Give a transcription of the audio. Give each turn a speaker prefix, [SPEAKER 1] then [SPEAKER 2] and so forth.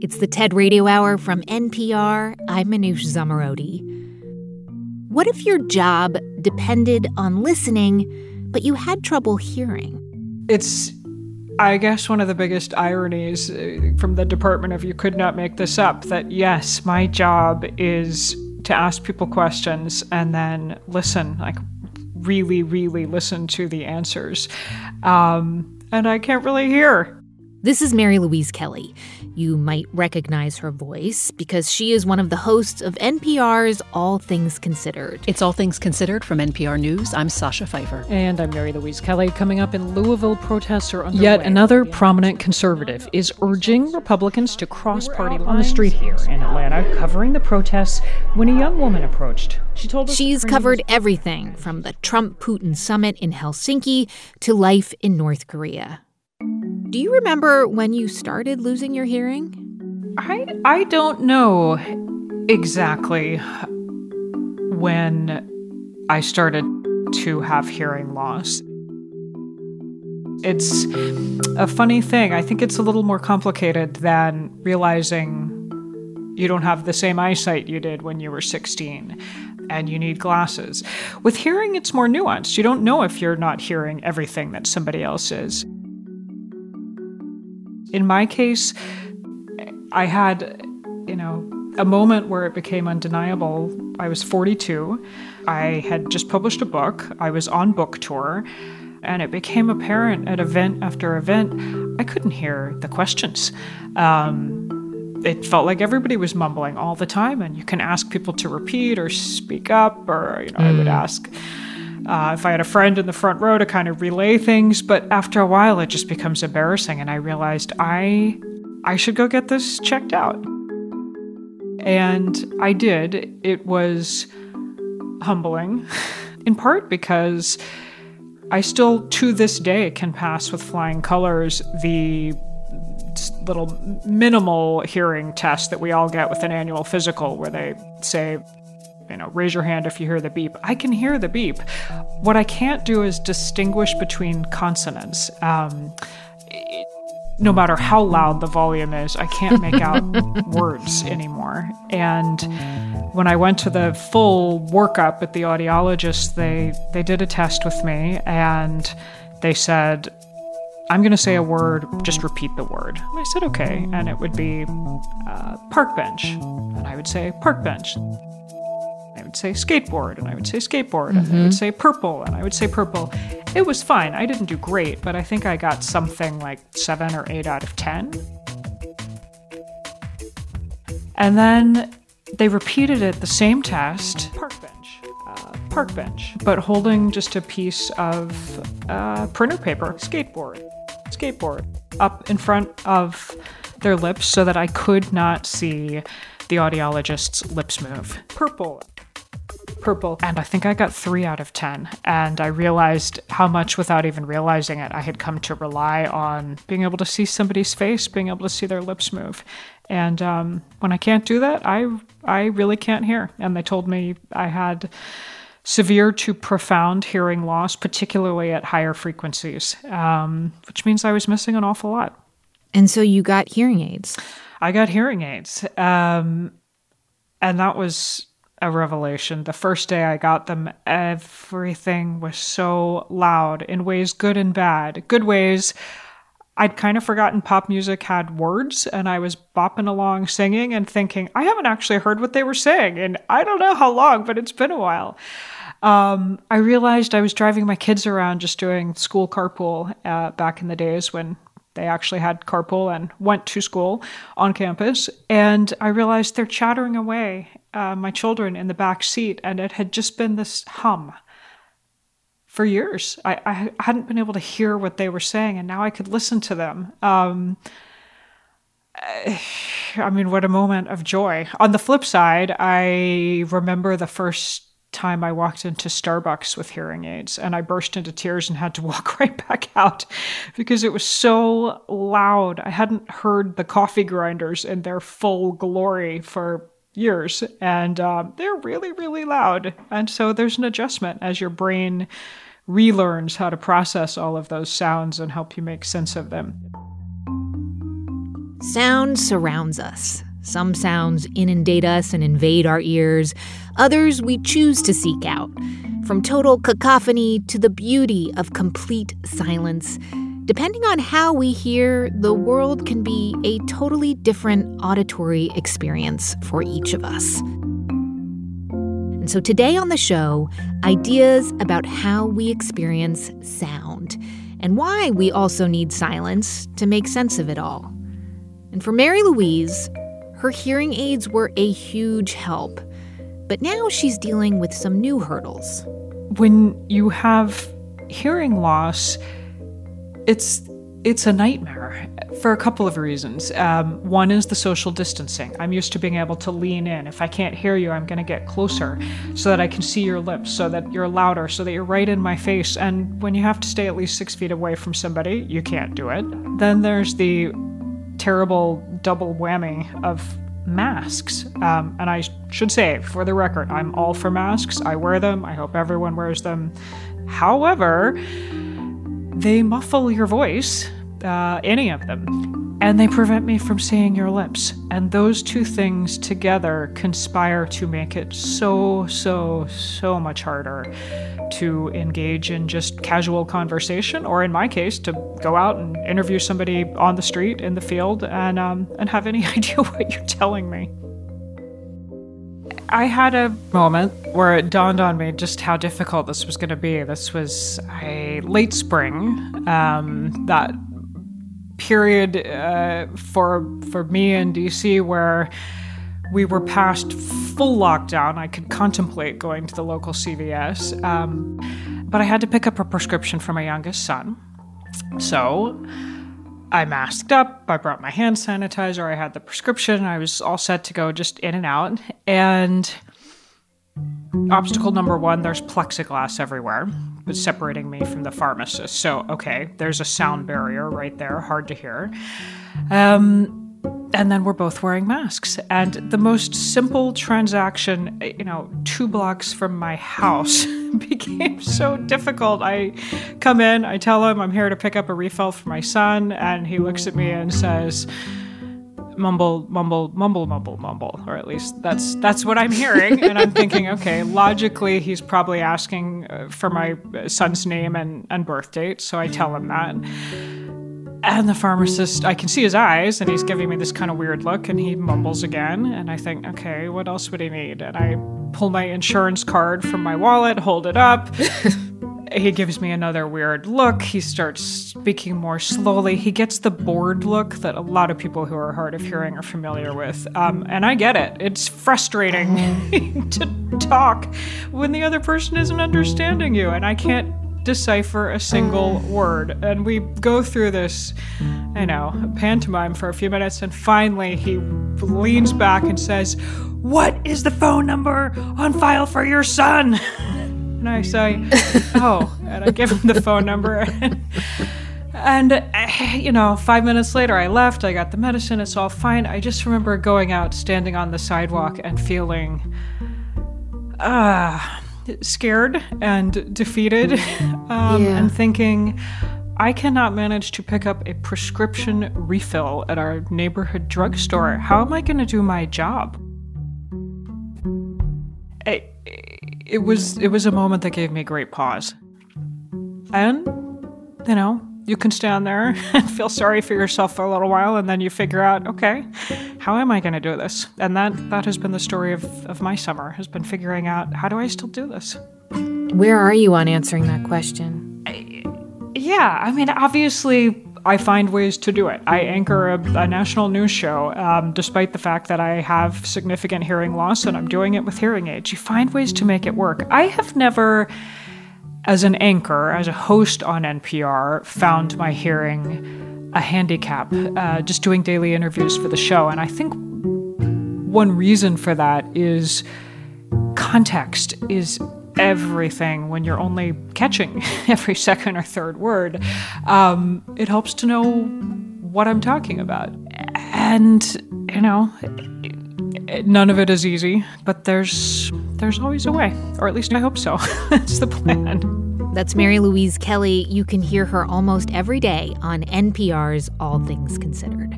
[SPEAKER 1] It's the TED Radio Hour from NPR. I'm Manoush Zomorodi. What if your job depended on listening, but you had trouble hearing?
[SPEAKER 2] It's, I guess, one of the biggest ironies from the Department of You Could Not Make This Up, that yes, my job is to ask people questions and then listen, like really, really listen to the answers. And I can't really hear.
[SPEAKER 1] This is Mary Louise Kelly. You might recognize her voice because she is one of the hosts of NPR's All Things Considered.
[SPEAKER 3] It's All Things Considered from NPR News. I'm Sasha Pfeiffer.
[SPEAKER 4] And I'm Mary Louise Kelly. Coming up, in Louisville, protests are underway.
[SPEAKER 2] Yet another prominent conservative is urging Republicans to cross party lines. On the street here in Atlanta, covering the protests, when a young woman approached. She told us
[SPEAKER 1] she's covered everything from the Trump-Putin summit in Helsinki to life in North Korea. Do you remember when you started losing your hearing?
[SPEAKER 2] I don't know exactly when I started to have hearing loss. It's a funny thing. I think it's a little more complicated than realizing you don't have the same eyesight you did when you were 16 and you need glasses. With hearing, it's more nuanced. You don't know if you're not hearing everything that somebody else is. In my case, I had, a moment where it became undeniable. I was 42. I had just published a book. I was on book tour. And it became apparent at event after event, I couldn't hear the questions. It felt like everybody was mumbling all the time. And you can ask people to repeat or speak up, or, I would ask if I had a friend in the front row to kind of relay things. But after a while, it just becomes embarrassing. And I realized I should go get this checked out. And I did. It was humbling, in part because I still, to this day, can pass with flying colors the little minimal hearing test that we all get with an annual physical where they say, raise your hand if you hear the beep. I can hear the beep. What I can't do is distinguish between consonants. No matter how loud the volume is, I can't make out words anymore. And when I went to the full workup at the audiologist, they did a test with me, and they said, I'm going to say a word, just repeat the word. And I said, okay. And it would be park bench. And I would say park bench. I would say skateboard, and I would say skateboard, and I would say purple, and I would say purple. It was fine. I didn't do great, but I think I got something like 7 or 8 out of 10. And then they repeated it, the same test, park bench, but holding just a piece of printer paper, skateboard, up in front of their lips so that I could not see the audiologist's lips move. Purple. And I think I got 3 out of 10. And I realized how much, without even realizing it, I had come to rely on being able to see somebody's face, being able to see their lips move. And when I can't do that, I really can't hear. And they told me I had severe to profound hearing loss, particularly at higher frequencies, which means I was missing an awful lot.
[SPEAKER 1] And so you got hearing aids.
[SPEAKER 2] I got hearing aids. And that was a revelation. The first day I got them, everything was so loud in ways good and bad. Good ways, I'd kind of forgotten pop music had words, and I was bopping along singing and thinking, I haven't actually heard what they were saying, and I don't know how long, but it's been a while. I realized I was driving my kids around just doing school carpool back in the days when they actually had carpool and went to school on campus. And I realized they're chattering away, my children in the back seat. And it had just been this hum for years. I hadn't been able to hear what they were saying, and now I could listen to them. I mean, what a moment of joy. On the flip side, I remember the first time I walked into Starbucks with hearing aids, and I burst into tears and had to walk right back out because it was so loud. I hadn't heard the coffee grinders in their full glory for years, and they're really, really loud. And so there's an adjustment as your brain relearns how to process all of those sounds and help you make sense of them.
[SPEAKER 1] Sound surrounds us. Some sounds inundate us and invade our ears. Others we choose to seek out. From total cacophony to the beauty of complete silence. Depending on how we hear, the world can be a totally different auditory experience for each of us. And so today on the show, ideas about how we experience sound and why we also need silence to make sense of it all. And for Mary Louise, her hearing aids were a huge help, but now she's dealing with some new hurdles.
[SPEAKER 2] When you have hearing loss, it's a nightmare for a couple of reasons. One is the social distancing. I'm used to being able to lean in. If I can't hear you, I'm going to get closer so that I can see your lips, so that you're louder, so that you're right in my face. And when you have to stay at least 6 feet away from somebody, you can't do it. Then there's the terrible double whammy of masks. And I should say, for the record, I'm all for masks. I wear them. I hope everyone wears them. However, they muffle your voice, any of them, and they prevent me from seeing your lips. And those two things together conspire to make it so much harder to engage in just casual conversation, or in my case, to go out and interview somebody on the street, in the field, and have any idea what you're telling me. I had a moment where it dawned on me just how difficult this was going to be. This was a late spring, that period for me in DC where we were past full lockdown. I could contemplate going to the local CVS, but I had to pick up a prescription for my youngest son. So I masked up, I brought my hand sanitizer, I had the prescription, I was all set to go just in and out. And obstacle number one, there's plexiglass everywhere. It's separating me from the pharmacist. So, okay, there's a sound barrier right there, hard to hear. And then we're both wearing masks. And the most simple transaction, 2 blocks from my house became so difficult. I come in, I tell him I'm here to pick up a refill for my son, and he looks at me and says, mumble, mumble, mumble, mumble, mumble, or at least that's what I'm hearing. And I'm thinking, okay, logically, he's probably asking for my son's name and birth date, so I tell him that. And the pharmacist, I can see his eyes, and he's giving me this kind of weird look, and he mumbles again, and I think, okay, what else would he need? And I pull my insurance card from my wallet, hold it up. He gives me another weird look. He starts speaking more slowly. He gets the bored look that a lot of people who are hard of hearing are familiar with. And I get it. It's frustrating to talk when the other person isn't understanding you, and I can't decipher a single word. And we go through this, pantomime for a few minutes, and finally he leans back and says, "What is the phone number on file for your son?" And I say, "Oh," and I give him the phone number. And 5 minutes later, I left. I got the medicine. It's all fine. I just remember going out, standing on the sidewalk, and feeling scared and defeated, and thinking, I cannot manage to pick up a prescription refill at our neighborhood drugstore. How am I going to do my job? It was a moment that gave me great pause. And, you can stand there and feel sorry for yourself for a little while, and then you figure out, okay, how am I going to do this? And that has been the story of my summer, has been figuring out, how do I still do this?
[SPEAKER 1] Where are you on answering that question?
[SPEAKER 2] Obviously, I find ways to do it. I anchor a national news show, despite the fact that I have significant hearing loss, and I'm doing it with hearing aids. You find ways to make it work. I have never, as an anchor, as a host on NPR, found my hearing a handicap, just doing daily interviews for the show. And I think one reason for that is context is everything when you're only catching every second or third word. It helps to know what I'm talking about. And, none of it is easy, but there's always a way, or at least I hope so. That's the plan.
[SPEAKER 1] That's Mary Louise Kelly. You can hear her almost every day on NPR's All Things Considered.